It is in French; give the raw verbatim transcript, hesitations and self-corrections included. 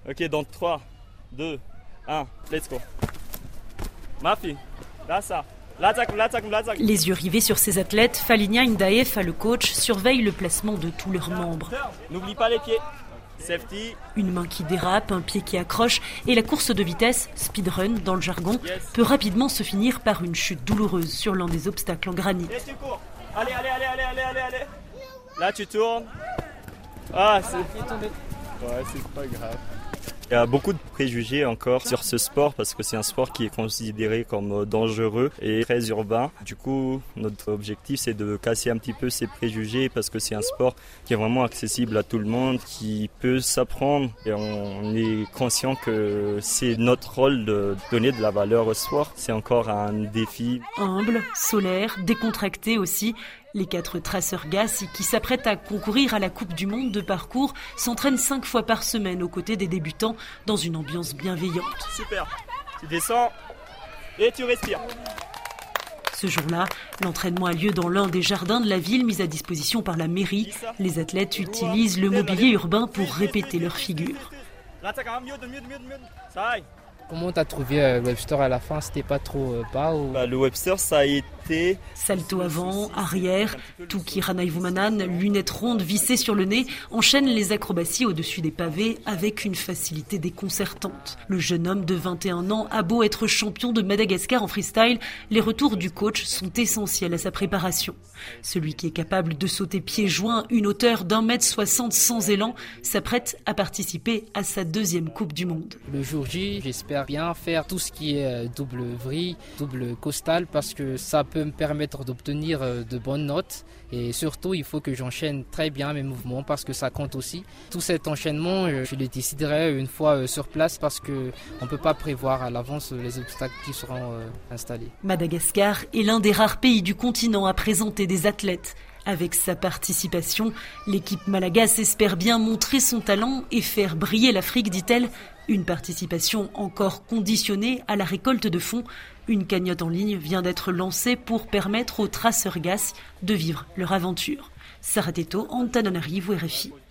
Ok, dans trois, deux, un, let's go. Ma fille, là ça. Les yeux rivés sur ces athlètes, Falinia Ndaefa, le coach, surveille le placement de tous leurs membres. N'oublie pas les pieds. Safety. Une main qui dérape, un pied qui accroche et la course de vitesse, speedrun dans le jargon, yes. peut rapidement se finir par une chute douloureuse sur l'un des obstacles en granit. Et tu cours. Allez, allez, allez, allez, allez, allez, allez. Là tu tournes. Ah, c'est tombé. Ouais, c'est pas grave. Il y a beaucoup de préjugés encore sur ce sport parce que c'est un sport qui est considéré comme dangereux et très urbain. Du coup, notre objectif, c'est de casser un petit peu ces préjugés parce que c'est un sport qui est vraiment accessible à tout le monde, qui peut s'apprendre et on est conscient que c'est notre rôle de donner de la valeur au sport. C'est encore un défi. Humble, solaire, décontracté aussi. Les quatre traceurs G A S qui s'apprêtent à concourir à la Coupe du Monde de parcours s'entraînent cinq fois par semaine aux côtés des débutants dans une ambiance bienveillante. Super, tu descends et tu respires. Ce jour-là, l'entraînement a lieu dans l'un des jardins de la ville mis à disposition par la mairie. Les athlètes utilisent le mobilier urbain pour répéter leur figure. Comment t'as trouvé euh, le Webster à la fin? C'était pas trop euh, bas ou... bah, Le Webster, ça a été... Salto avant, arrière, Tuki Ranaivumanan, lunettes rondes vissées sur le nez, enchaîne les acrobaties au-dessus des pavés avec une facilité déconcertante. Le jeune homme de vingt et un ans a beau être champion de Madagascar en freestyle, les retours du coach sont essentiels à sa préparation. Celui qui est capable de sauter pieds joints une hauteur d'un mètre soixante sans élan s'apprête à participer à sa deuxième Coupe du Monde. Le jour J, j'espère bien faire tout ce qui est double vrille, double costal parce que ça peut me permettre d'obtenir de bonnes notes et surtout il faut que j'enchaîne très bien mes mouvements parce que ça compte aussi. Tout cet enchaînement, je le déciderai une fois sur place parce qu'on ne peut pas prévoir à l'avance les obstacles qui seront installés. Madagascar est l'un des rares pays du continent à présenter des athlètes. Avec sa participation, l'équipe malagasse espère bien montrer son talent et faire briller l'Afrique, dit-elle. Une participation encore conditionnée à la récolte de fonds. Une cagnotte en ligne vient d'être lancée pour permettre aux traceurs G A S de vivre leur aventure. Sarah Teto, Antananarivo, R F I.